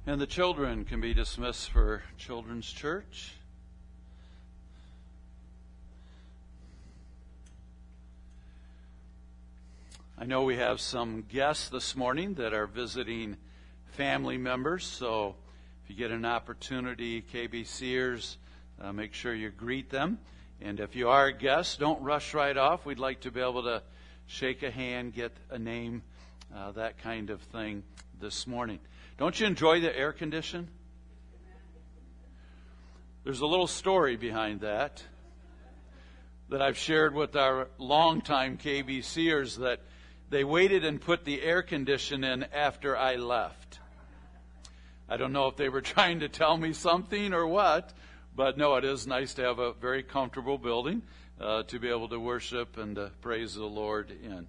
And the children can be dismissed for Children's Church. I know we have some guests this morning that are visiting family members, so if you get an opportunity, KBCers, make sure you greet them. And if you are a guest, don't rush right off. We'd like to be able to shake a hand, get a name, that kind of thing this morning. Don't you enjoy the air condition? There's a little story behind that I've shared with our longtime KBCers, that they waited and put the air condition in after I left. I don't know if they were trying to tell me something or what, but no, it is nice to have a very comfortable building to be able to worship and praise the Lord in.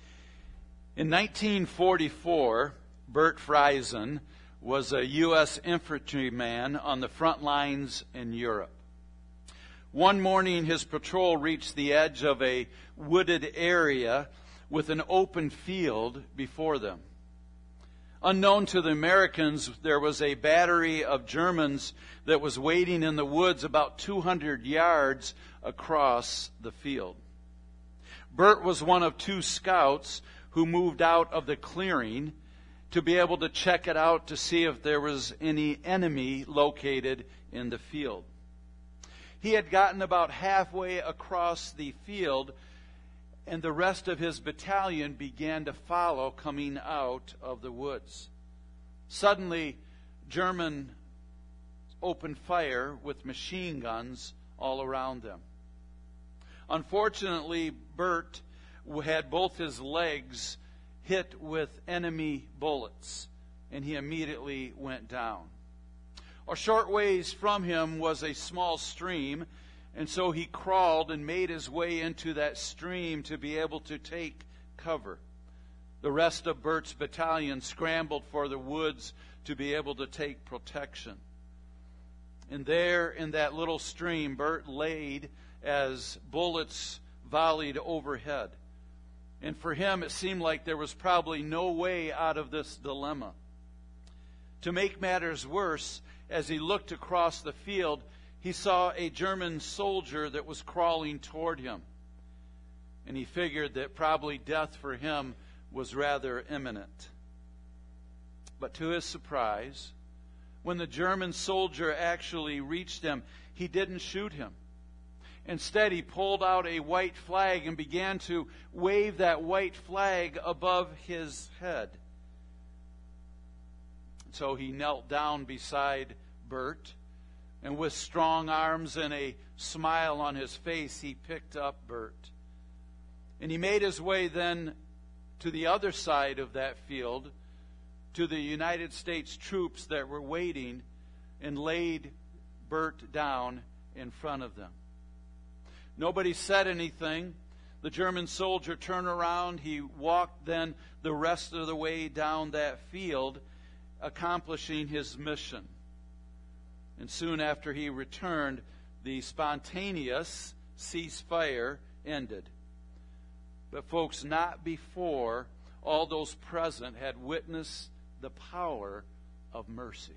In 1944, Bert Friesen was a U.S. infantryman on the front lines in Europe. One morning, his patrol reached the edge of a wooded area with an open field before them. Unknown to the Americans, there was a battery of Germans that was waiting in the woods about 200 yards across the field. Bert was one of two scouts who moved out of the clearing to be able to check it out to see if there was any enemy located in the field. He had gotten about halfway across the field, and the rest of his battalion began to follow, coming out of the woods. Suddenly, Germans opened fire with machine guns all around them. Unfortunately, Bert had both his legs hit with enemy bullets, and he immediately went down. A short ways from him was a small stream, and so he crawled and made his way into that stream to be able to take cover. The rest of Bert's battalion scrambled for the woods to be able to take protection. And there in that little stream, Bert laid as bullets volleyed overhead. And for him, it seemed like there was probably no way out of this dilemma. To make matters worse, as he looked across the field, he saw a German soldier that was crawling toward him. And he figured that probably death for him was rather imminent. But to his surprise, when the German soldier actually reached him, he didn't shoot him. Instead, he pulled out a white flag and began to wave that white flag above his head. So he knelt down beside Bert, and with strong arms and a smile on his face, he picked up Bert. And he made his way then to the other side of that field, to the United States troops that were waiting, and laid Bert down in front of them. Nobody said anything. The German soldier turned around. He walked then the rest of the way down that field, accomplishing his mission. And soon after he returned, the spontaneous ceasefire ended. But folks, not before all those present had witnessed the power of mercy.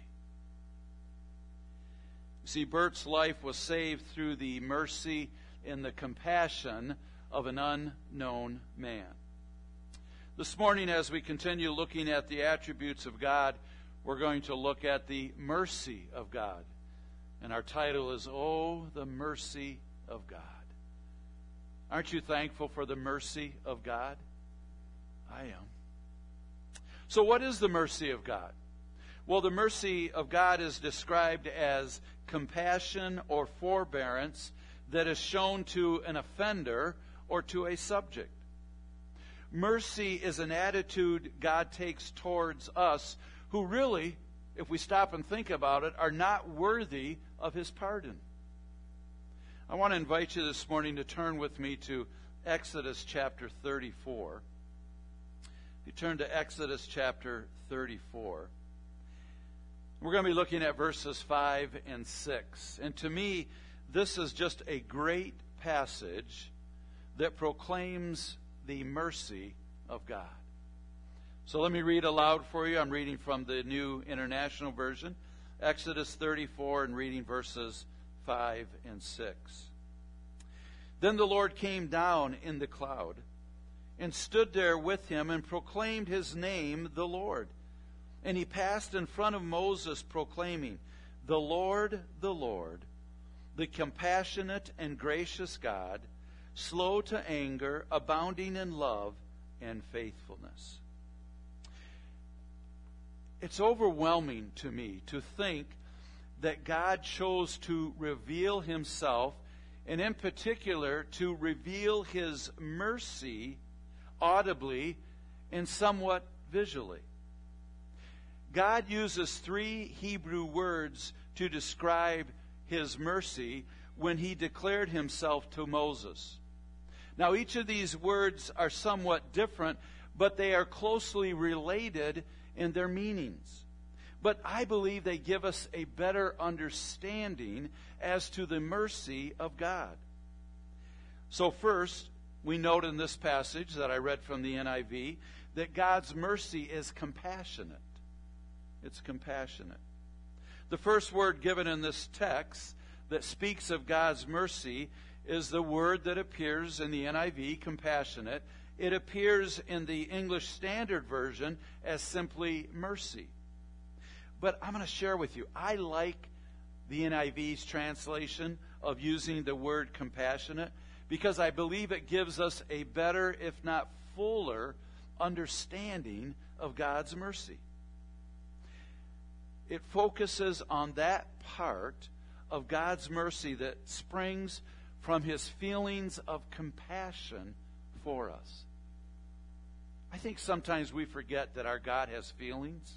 See, Bert's life was saved through the mercy and the compassion of an unknown man. This morning, as we continue looking at the attributes of God, we're going to look at the mercy of God. And our title is, Oh, the Mercy of God. Aren't you thankful for the mercy of God? I am. So what is the mercy of God? Well, the mercy of God is described as compassion or forbearance that is shown to an offender or to a subject. Mercy is an attitude God takes towards us who really, if we stop and think about it, are not worthy of His pardon. I want to invite you this morning to turn with me to Exodus chapter 34. You turn to Exodus chapter 34. We're going to be looking at verses 5 and 6. And to me, this is just a great passage that proclaims the mercy of God. So let me read aloud for you. I'm reading from the New International Version, Exodus 34, and reading verses 5 and 6. Then the Lord came down in the cloud and stood there with him and proclaimed his name, the Lord. And he passed in front of Moses, proclaiming, the Lord, the compassionate and gracious God, slow to anger, abounding in love and faithfulness. It's overwhelming to me to think that God chose to reveal himself, and in particular to reveal his mercy audibly and somewhat visually. God uses 3 Hebrew words to describe his mercy when he declared himself to Moses. Now, each of these words are somewhat different, but they are closely related in their meanings. But I believe they give us a better understanding as to the mercy of God. So first, we note in this passage that I read from the NIV that God's mercy is compassionate. It's compassionate. The first word given in this text that speaks of God's mercy is the word that appears in the NIV, compassionate. It appears in the English Standard Version as simply mercy. But I'm going to share with you, I like the NIV's translation of using the word compassionate because I believe it gives us a better, if not fuller, understanding of God's mercy. It focuses on that part of God's mercy that springs from his feelings of compassion for us. I think sometimes we forget that our God has feelings.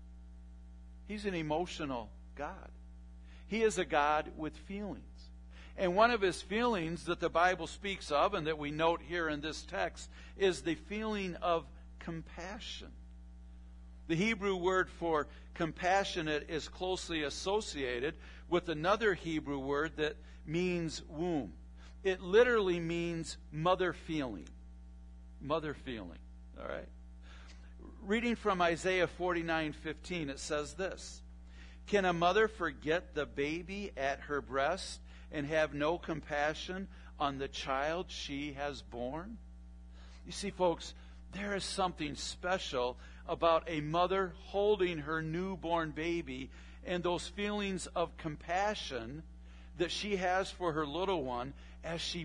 He's an emotional God. He is a God with feelings. And one of his feelings that the Bible speaks of and that we note here in this text is the feeling of compassion. The Hebrew word for compassionate is closely associated with another Hebrew word that means womb. It literally means mother feeling. Mother feeling. All right? Reading from Isaiah 49:15, it says this: Can a mother forget the baby at her breast and have no compassion on the child she has born? You see, folks, there is something special about a mother holding her newborn baby and those feelings of compassion that she has for her little one as she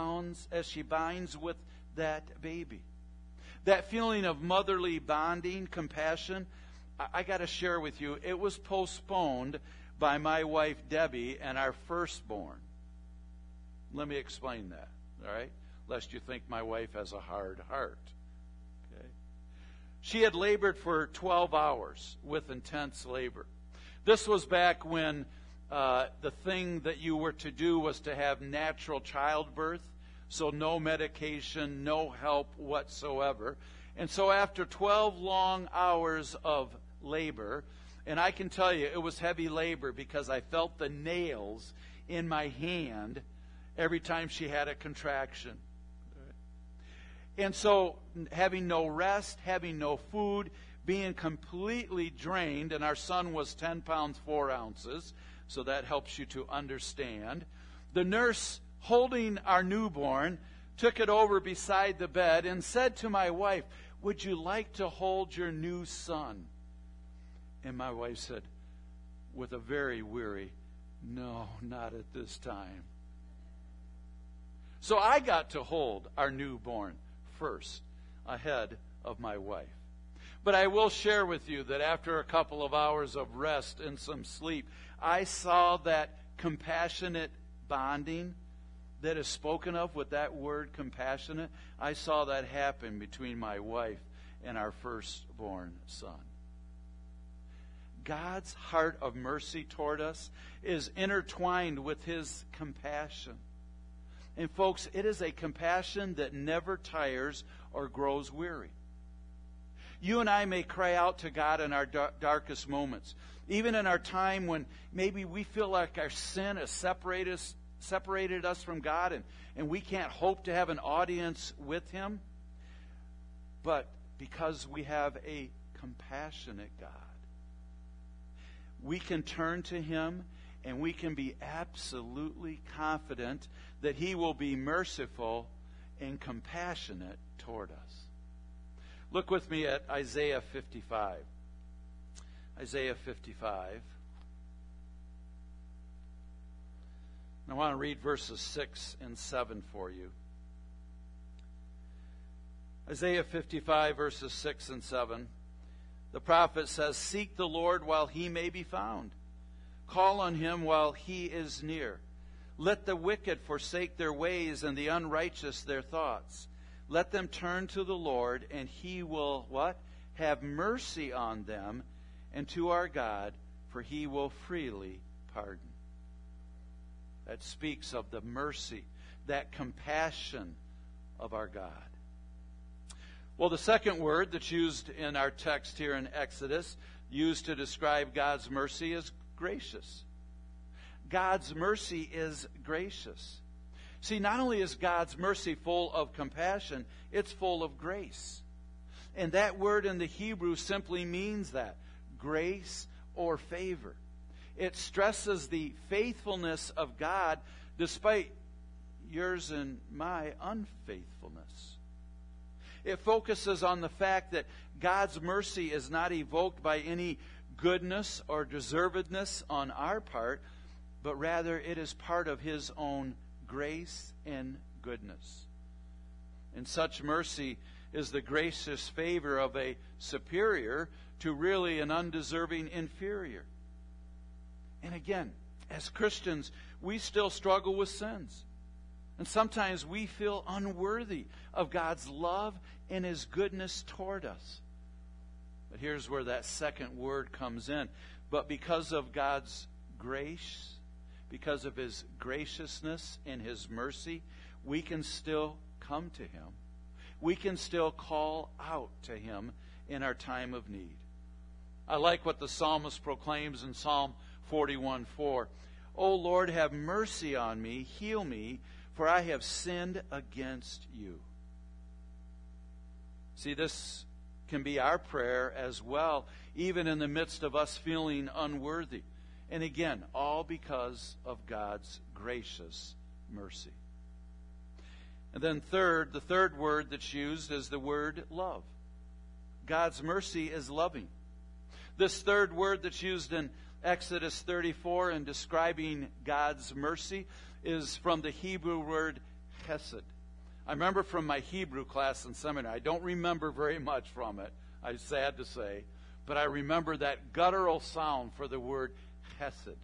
binds with that baby. That feeling of motherly bonding, compassion, I got to share with you, it was postponed by my wife Debbie and our firstborn. Let me explain that, all right? Lest you think my wife has a hard heart. Okay? She had labored for 12 hours with intense labor. This was back when the thing that you were to do was to have natural childbirth. So no medication, no help whatsoever. And so after 12 long hours of labor, and I can tell you it was heavy labor because I felt the nails in my hand every time she had a contraction. And so having no rest, having no food, being completely drained, and our son was 10 pounds 4 ounces, so that helps you to understand. The nurse holding our newborn, took it over beside the bed and said to my wife, "Would you like to hold your new son?" And my wife said, with a very weary, "No, not at this time." So I got to hold our newborn first, ahead of my wife. But I will share with you that after a couple of hours of rest and some sleep, I saw that compassionate bonding that is spoken of with that word compassionate. I saw that happen between my wife and our firstborn son. God's heart of mercy toward us is intertwined with his compassion. And folks, it is a compassion that never tires or grows weary. You and I may cry out to God in our darkest moments, even in our time when maybe we feel like our sin has separated us from God and we can't hope to have an audience with him. But Because we have a compassionate God. We can turn to Him and we can be absolutely confident that He will be merciful and compassionate toward us. Look with me at Isaiah 55. Isaiah 55. I want to read verses 6 and 7 for you. Isaiah 55, verses 6 and 7. The prophet says, "Seek the Lord while He may be found. Call on Him while He is near. Let the wicked forsake their ways and the unrighteous their thoughts. Let them turn to the Lord, and He will," what? "Have mercy on them, and to our God, for He will freely pardon." That speaks of the mercy, that compassion of our God. Well, the second word that's used in our text here in Exodus, used to describe God's mercy, is gracious. God's mercy is gracious. See, not only is God's mercy full of compassion, it's full of grace. And that word in the Hebrew simply means that, grace or favor. It stresses the faithfulness of God despite yours and my unfaithfulness. It focuses on the fact that God's mercy is not evoked by any goodness or deservedness on our part, but rather it is part of His own grace and goodness. And such mercy is the gracious favor of a superior to really an undeserving inferior. And again, as Christians, we still struggle with sins. And sometimes we feel unworthy of God's love and His goodness toward us. But here's where that second word comes in. But because of God's grace, because of His graciousness and His mercy, we can still come to Him. We can still call out to Him in our time of need. I like what the psalmist proclaims in Psalm 41:4. "O Lord, have mercy on me, heal me, for I have sinned against you." See, this can be our prayer as well, even in the midst of us feeling unworthy. And again, all because of God's gracious mercy. And then the third word that's used is the word love. God's mercy is loving. This third word that's used in Exodus 34 in describing God's mercy is from the Hebrew word chesed. I remember from my Hebrew class in seminary, I don't remember very much from it, I'm sad to say, but I remember that guttural sound for the word chesed,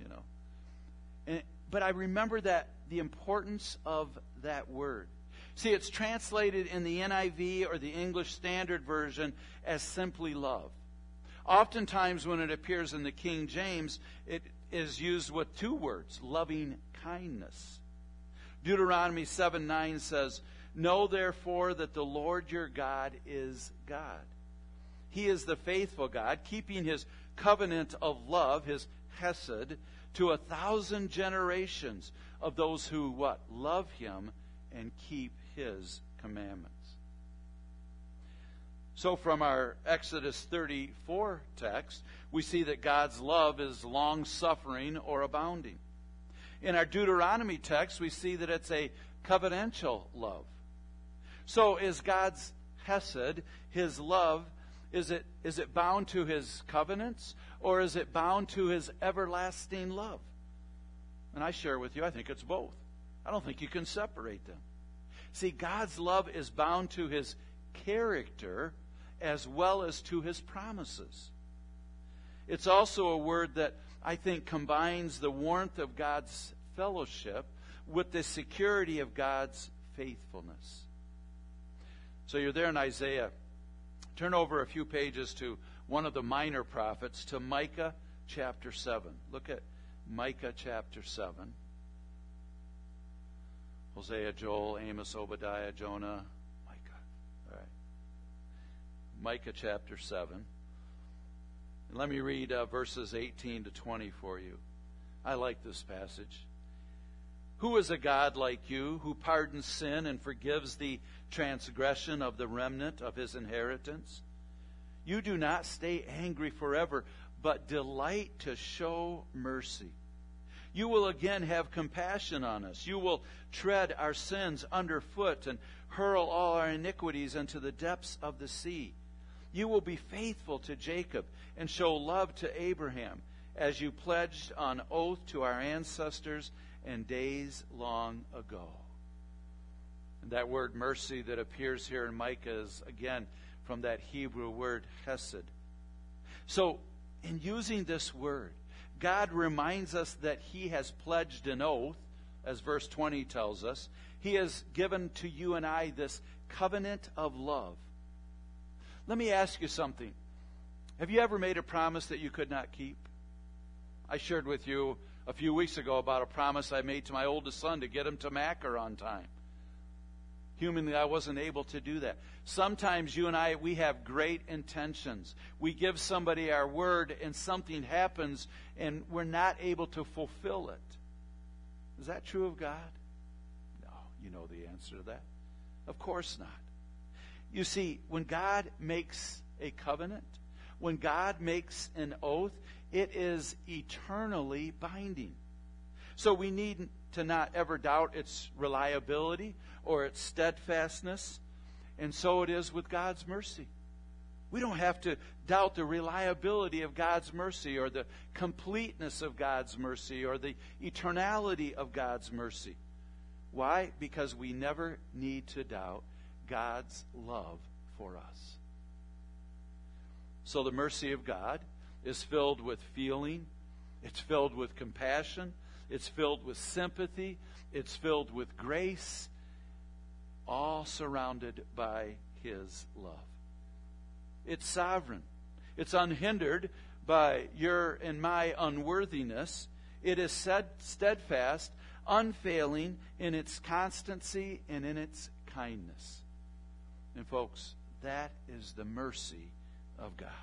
but I remember that the importance of that word. See, it's translated in the NIV or the English Standard Version as simply love. Oftentimes when it appears in the King James, it is used with two words, loving kindness. Deuteronomy 7:9 says, "Know therefore that the Lord your God is God. He is the faithful God, keeping His covenant of love, His chesed, to 1,000 generations of those who," what? "Love Him and keep His commandments." So from our Exodus 34 text, we see that God's love is long-suffering or abounding. In our Deuteronomy text, we see that it's a covenantal love. So is God's chesed, His love, is it bound to His covenants, or is it bound to His everlasting love? And I share with you, I think it's both. I don't think you can separate them. See, God's love is bound to His character as well as to His promises. It's also a word that I think combines the warmth of God's fellowship with the security of God's faithfulness. So you're there in Isaiah. Turn over a few pages to one of the minor prophets, to Micah chapter 7. Look at Micah chapter 7. Hosea, Joel, Amos, Obadiah, Jonah, Micah. All right. Micah chapter 7. And let me read verses 18 to 20 for you. I like this passage. Who is a God like you, who pardons sin and forgives the transgression of the remnant of his inheritance? You do not stay angry forever, but delight to show mercy. You will again have compassion on us. You will tread our sins underfoot and hurl all our iniquities into the depths of the sea. You will be faithful to Jacob and show love to Abraham, as you pledged on oath to our ancestors and days long ago. And that word mercy that appears here in Micah is, again, from that Hebrew word hesed. So, in using this word, God reminds us that he has pledged an oath, as verse 20 tells us. He has given to you and I this covenant of love. Let me ask you something. Have you ever made a promise that you could not keep? I shared with you a few weeks ago about a promise I made to my oldest son to get him to Macker on time. Humanly, I wasn't able to do that. Sometimes you and I, we have great intentions. We give somebody our word and something happens and we're not able to fulfill it. Is that true of God? No, you know the answer to that. Of course not. You see, when God makes a covenant, when God makes an oath, it is eternally binding. So we need to not ever doubt its reliability or its steadfastness. And so it is with God's mercy. We don't have to doubt the reliability of God's mercy or the completeness of God's mercy or the eternality of God's mercy. Why? Because we never need to doubt God's love for us. So the mercy of God is filled with feeling. It's filled with compassion. It's filled with sympathy. It's filled with grace, all surrounded by his love. It's sovereign. It's unhindered by your and my unworthiness. It is steadfast, unfailing in its constancy and in its kindness. And folks, that is the mercy of God.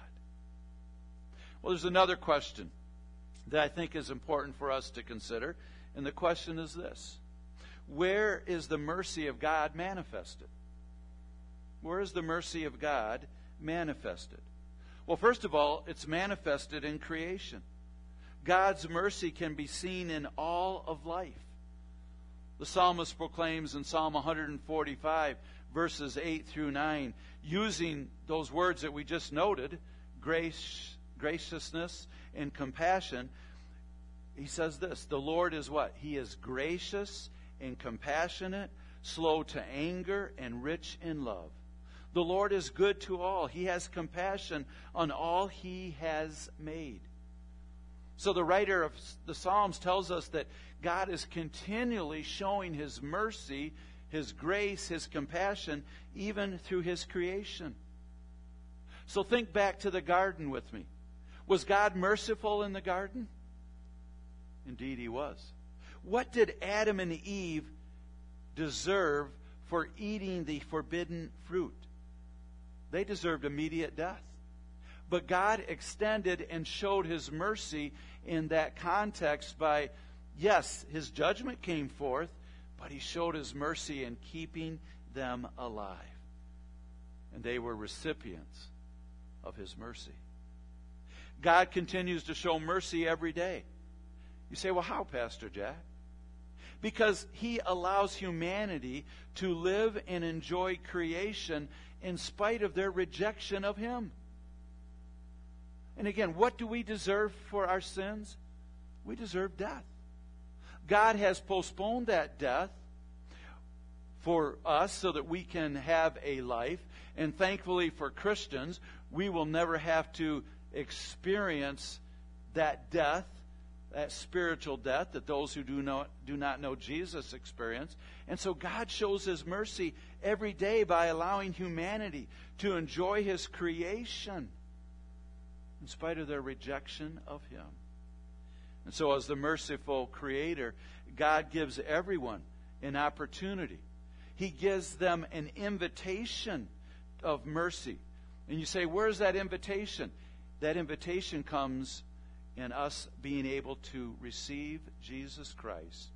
Well, there's another question that I think is important for us to consider, and the question is this: where is the mercy of God manifested? Where is the mercy of God manifested? Well, first of all, it's manifested in creation. God's mercy can be seen in all of life. The psalmist proclaims in Psalm 145, verses 8 through 9, using those words that we just noted, grace, graciousness, and compassion. He says this: the Lord is what? He is gracious and compassionate, slow to anger, and rich in love. The Lord is good to all. He has compassion on all he has made. So the writer of the Psalms tells us that God is continually showing his mercy, his grace, his compassion, even through his creation. So think back to the garden with me. Was God merciful in the garden? Indeed he was. What did Adam and Eve deserve for eating the forbidden fruit? They deserved immediate death. But God extended and showed his mercy in that context by, yes, his judgment came forth, but he showed his mercy in keeping them alive. And they were recipients of his mercy. God continues to show mercy every day. You say, well, how, Pastor Jack? Because he allows humanity to live and enjoy creation in spite of their rejection of him. And again, what do we deserve for our sins? We deserve death. God has postponed that death for us so that we can have a life. And thankfully for Christians, we will never have to experience that death, that spiritual death that those who do not know Jesus experience. And so God shows his mercy every day by allowing humanity to enjoy his creation in spite of their rejection of him. And so as the merciful Creator, God gives everyone an opportunity. He gives them an invitation of mercy. And you say, where's that invitation? That invitation comes in us being able to receive Jesus Christ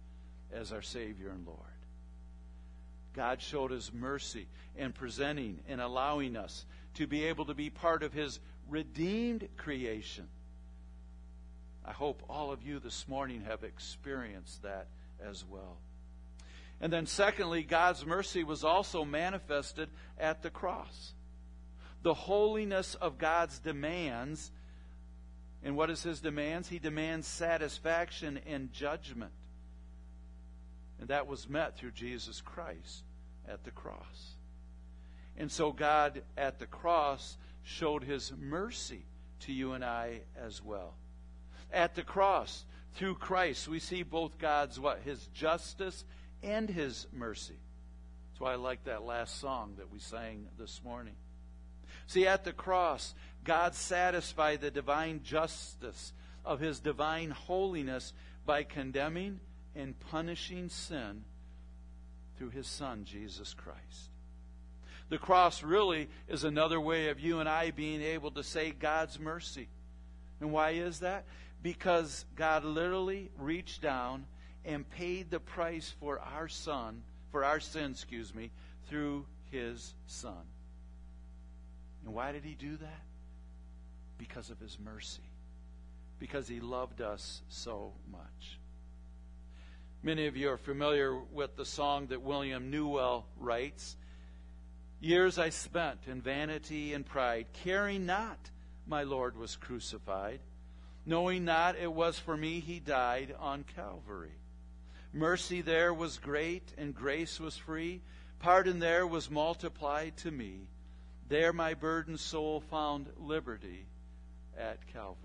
as our Savior and Lord. God showed His mercy in presenting and allowing us to be able to be part of His redeemed creation. I hope all of you this morning have experienced that as well. And then secondly, God's mercy was also manifested at the cross. The holiness of God's demands. And what is His demands? He demands satisfaction and judgment. And that was met through Jesus Christ at the cross. And so God at the cross showed His mercy to you and I as well. At the cross, through Christ, we see both God's what? His justice and His mercy. That's why I like that last song that we sang this morning. See, at the cross, God satisfied the divine justice of His divine holiness by condemning and punishing sin through His Son, Jesus Christ. The cross really is another way of you and I being able to say God's mercy. And why is that? Because God literally reached down and paid the price for our sin, through His Son. And why did He do that? Because of His mercy. Because He loved us so much. Many of you are familiar with the song that William Newell writes. Years I spent in vanity and pride, caring not my Lord was crucified, knowing not it was for me He died on Calvary. Mercy there was great and grace was free. Pardon there was multiplied to me. There my burdened soul found liberty at Calvary.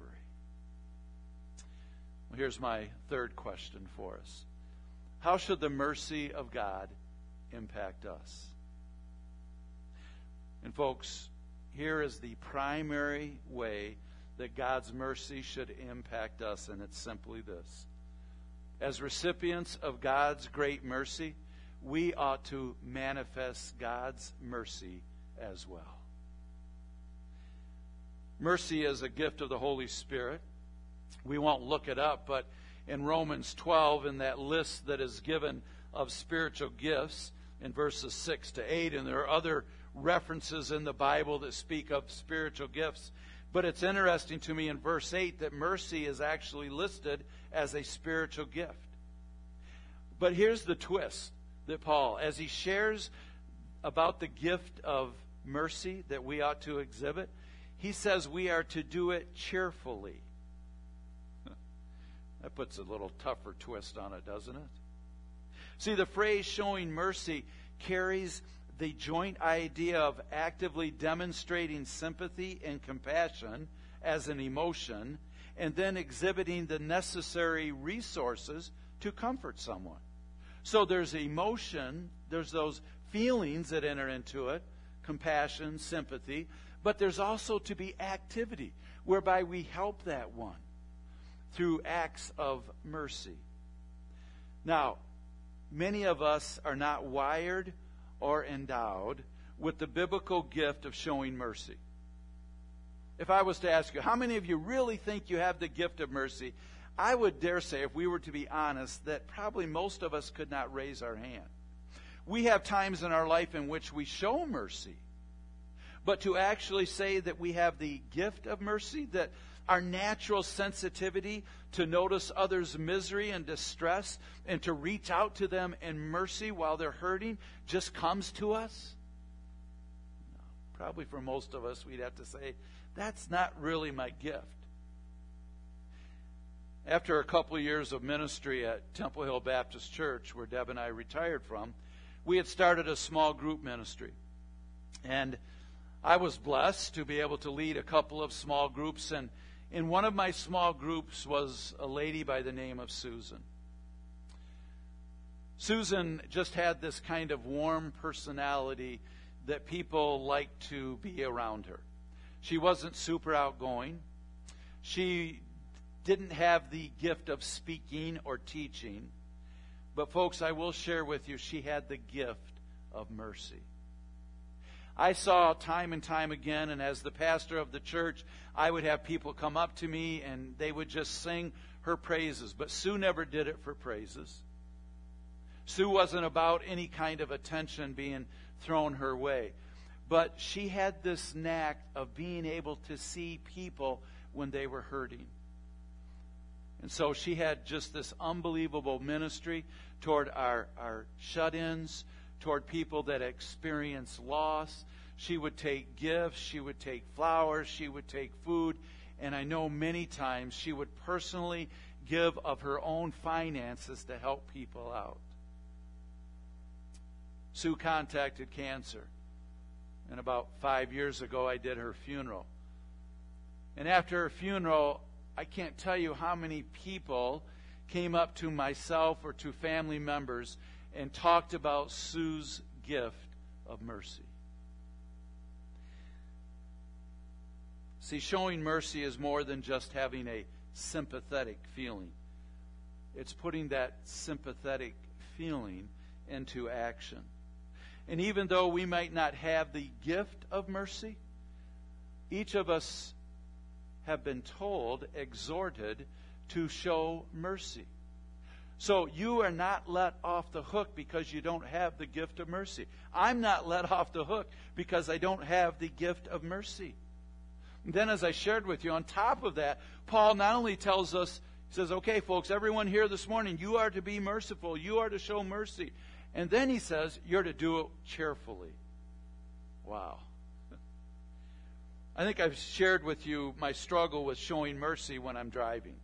Well, here's my third question for us. How should the mercy of God impact us? And folks, here is the primary way that God's mercy should impact us, and it's simply this. As recipients of God's great mercy, we ought to manifest God's mercy as well. Mercy is a gift of the Holy Spirit. We won't look it up, but in Romans 12, in that list that is given of spiritual gifts, in verses 6 to 8, and there are other references in the Bible that speak of spiritual gifts. But it's interesting to me in verse 8 that mercy is actually listed as a spiritual gift. But here's the twist that Paul, as he shares about the gift of mercy that we ought to exhibit, he says we are to do it cheerfully. That puts a little tougher twist on it, doesn't it? See, the phrase showing mercy carries the joint idea of actively demonstrating sympathy and compassion as an emotion, and then exhibiting the necessary resources to comfort someone. So there's emotion, there's those feelings that enter into it, compassion, sympathy, but there's also to be activity, whereby we help that one through acts of mercy. Now, many of us are not wired or endowed with the biblical gift of showing mercy. If I was to ask you, how many of you really think you have the gift of mercy? I would dare say, if we were to be honest, that probably most of us could not raise our hand. We have times in our life in which we show mercy. But to actually say that we have the gift of mercy, that our natural sensitivity to notice others' misery and distress and to reach out to them in mercy while they're hurting just comes to us? No. Probably for most of us, we'd have to say, that's not really my gift. After a couple of years of ministry at Temple Hill Baptist Church, where Deb and I retired from, we had started a small group ministry. And I was blessed to be able to lead a couple of small groups, and in one of my small groups was a lady by the name of Susan. Susan just had this kind of warm personality that people liked to be around her. She wasn't super outgoing. She didn't have the gift of speaking or teaching. But folks, I will share with you, she had the gift of mercy. I saw time and time again, and as the pastor of the church, I would have people come up to me and they would just sing her praises. But Sue never did it for praises. Sue wasn't about any kind of attention being thrown her way. But she had this knack of being able to see people when they were hurting. And so she had just this unbelievable ministry toward our shut-ins, toward people that experience loss. She would take gifts, she would take flowers, she would take food, and I know many times she would personally give of her own finances to help people out. Sue contacted cancer, and about 5 years ago I did her funeral. And after her funeral, I can't tell you how many people came up to myself or to family members and talked about Sue's gift of mercy. See, showing mercy is more than just having a sympathetic feeling. It's putting that sympathetic feeling into action. And even though we might not have the gift of mercy, each of us have been told, exhorted, to show mercy. So you are not let off the hook because you don't have the gift of mercy. I'm not let off the hook because I don't have the gift of mercy. And then, as I shared with you, on top of that, Paul not only tells us, he says, okay, folks, everyone here this morning, you are to be merciful. You are to show mercy. And then he says, you're to do it cheerfully. Wow. I think I've shared with you my struggle with showing mercy when I'm driving.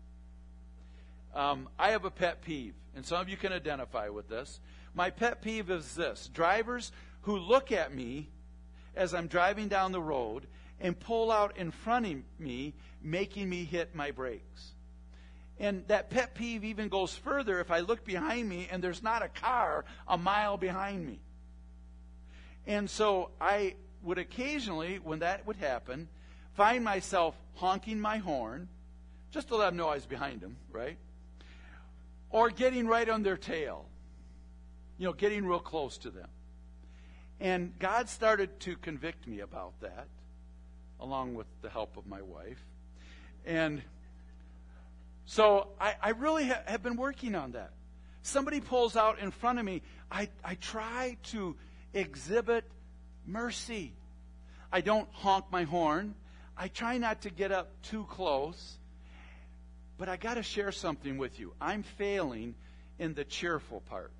I have a pet peeve, and some of you can identify with this. My pet peeve is this: drivers who look at me as I'm driving down the road and pull out in front of me, making me hit my brakes. And that pet peeve even goes further if I look behind me and there's not a car a mile behind me. And so I would occasionally, when that would happen, find myself honking my horn, just to let them know I was behind them, right? Or getting right on their tail, getting real close to them. And God started to convict me about that, along with the help of my wife. And so I really have been working on that. Somebody pulls out in front of me, I try to exhibit mercy. I don't honk my horn. I try not to get up too close. But I got to share something with you. I'm failing in the cheerful part.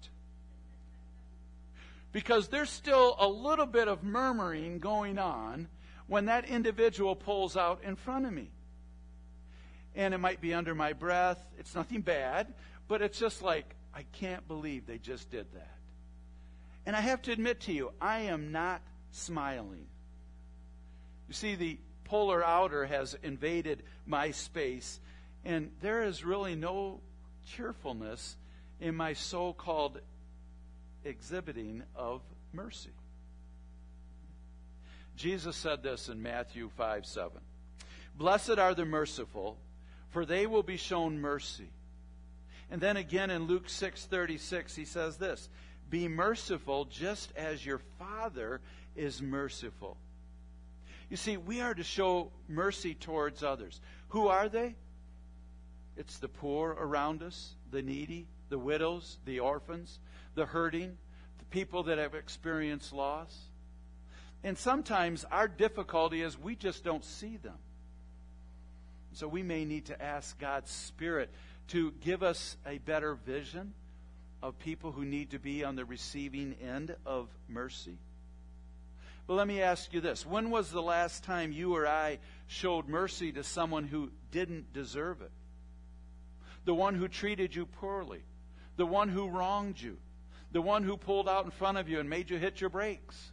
Because there's still a little bit of murmuring going on when that individual pulls out in front of me. And it might be under my breath. It's nothing bad, but it's just like, I can't believe they just did that. And I have to admit to you, I am not smiling. You see, the polar outer has invaded my space, and there is really no cheerfulness in my so-called exhibiting of mercy. Jesus said this in Matthew 5:7. Blessed are the merciful, for they will be shown mercy. And then again in Luke 6:36, he says this: be merciful just as your Father is merciful. You see, we are to show mercy towards others. Who are they? It's the poor around us, the needy, the widows, the orphans, the hurting, the people that have experienced loss. And sometimes our difficulty is we just don't see them. So we may need to ask God's Spirit to give us a better vision of people who need to be on the receiving end of mercy. But let me ask you this. When was the last time you or I showed mercy to someone who didn't deserve it? The one who treated you poorly. The one who wronged you. The one who pulled out in front of you and made you hit your brakes.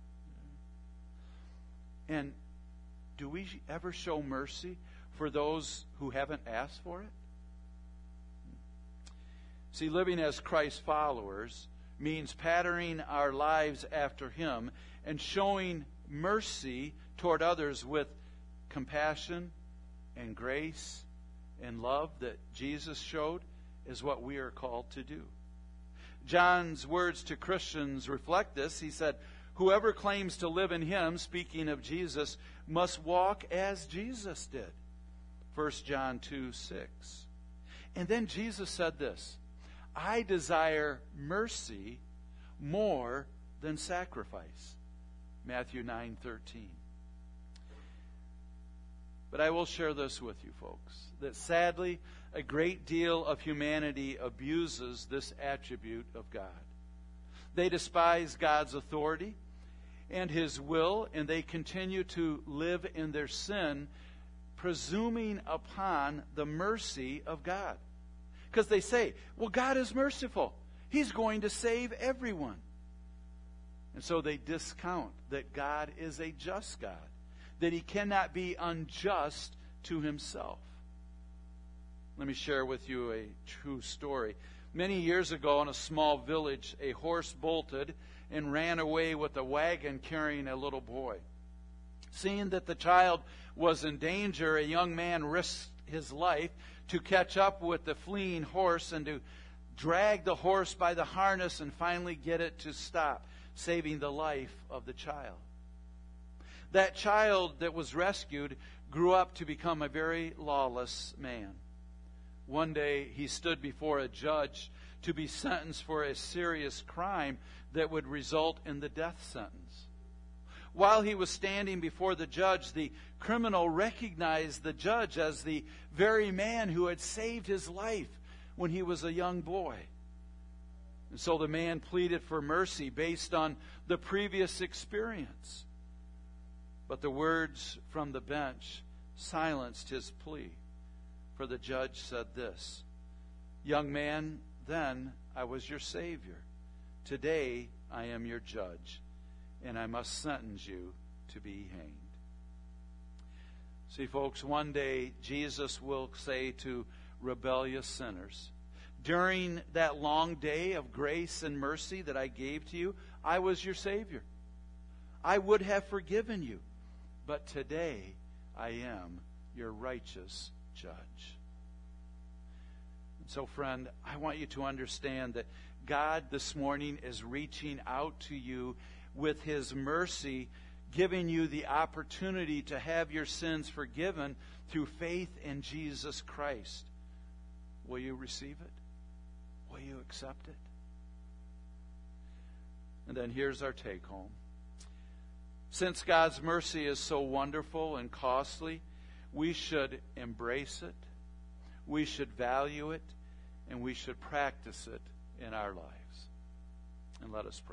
And do we ever show mercy for those who haven't asked for it? See, living as Christ followers means patterning our lives after Him and showing mercy toward others with compassion and grace and love that Jesus showed is what we are called to do. John's words to Christians reflect this. He said, whoever claims to live in Him, speaking of Jesus, must walk as Jesus did. 1 John 2:6. And then Jesus said this, I desire mercy more than sacrifice. Matthew 9:13. But I will share this with you, folks, that sadly, a great deal of humanity abuses this attribute of God. They despise God's authority and His will, and they continue to live in their sin, presuming upon the mercy of God. Because they say, well, God is merciful. He's going to save everyone. And so they discount that God is a just God, that He cannot be unjust to Himself. Let me share with you a true story. Many years ago in a small village, a horse bolted and ran away with a wagon carrying a little boy. Seeing that the child was in danger, a young man risked his life to catch up with the fleeing horse and to drag the horse by the harness and finally get it to stop, saving the life of the child. That child that was rescued grew up to become a very lawless man. One day he stood before a judge to be sentenced for a serious crime that would result in the death sentence. While he was standing before the judge, the criminal recognized the judge as the very man who had saved his life when he was a young boy. And so the man pleaded for mercy based on the previous experience. But the words from the bench silenced his plea. For the judge said this, "Young man, then I was your Savior. Today I am your judge, and I must sentence you to be hanged." See, folks, one day Jesus will say to rebellious sinners, during that long day of grace and mercy that I gave to you, I was your Savior. I would have forgiven you, but today I am your righteous judge. And so, friend, I want you to understand that God this morning is reaching out to you with His mercy, giving you the opportunity to have your sins forgiven through faith in Jesus Christ. Will you receive it? Will you accept it? And then here's our take home. Since God's mercy is so wonderful and costly, we should embrace it, we should value it, and we should practice it in our lives. And let us pray.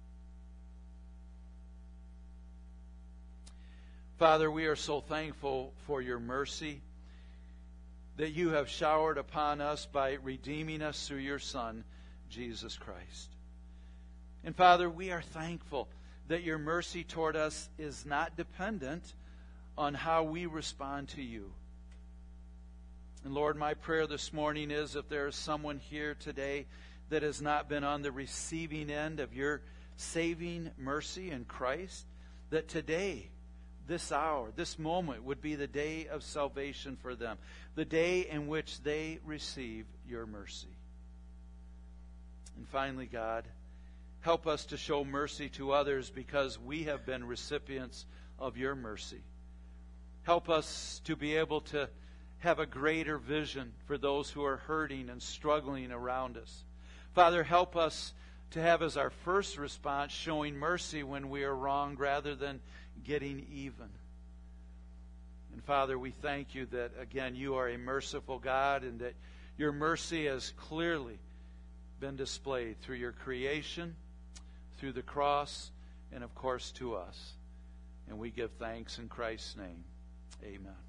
Father, we are so thankful for your mercy that you have showered upon us by redeeming us through your Son, Jesus Christ. And Father, we are thankful that your mercy toward us is not dependent on how we respond to you. And Lord, my prayer this morning is if there is someone here today that has not been on the receiving end of your saving mercy in Christ, that today, this hour, this moment would be the day of salvation for them, the day in which they receive your mercy. And finally, God, help us to show mercy to others because we have been recipients of your mercy. Help us to be able to have a greater vision for those who are hurting and struggling around us. Father, help us to have as our first response showing mercy when we are wronged rather than getting even. And Father, we thank you that, again, you are a merciful God and that your mercy has clearly been displayed through your creation, through the cross, and of course to us. And we give thanks in Christ's name. Amen.